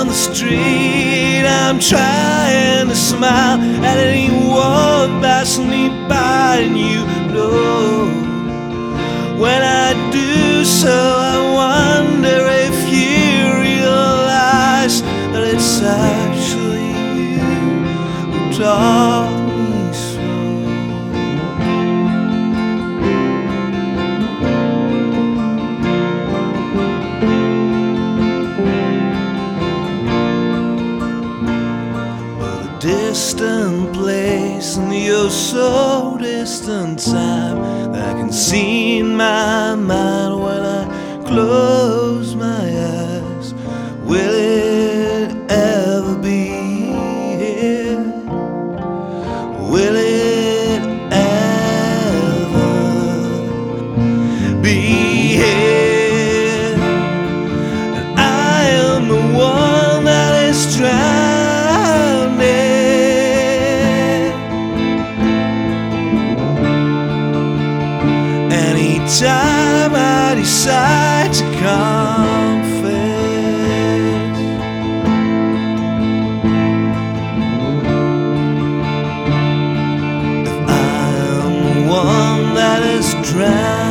on the street, I'm trying to smile at anyone passing me by, and you know, when I do so, I wonder if you realize that it's actually you who taught me so. Distant place in the oh so distant time that I can see in my mind when I close my eyes. Will it ever be here? Will it ever be here? And I am the one that is trying. Anytime I decide to confess, if I am the one that is drowned.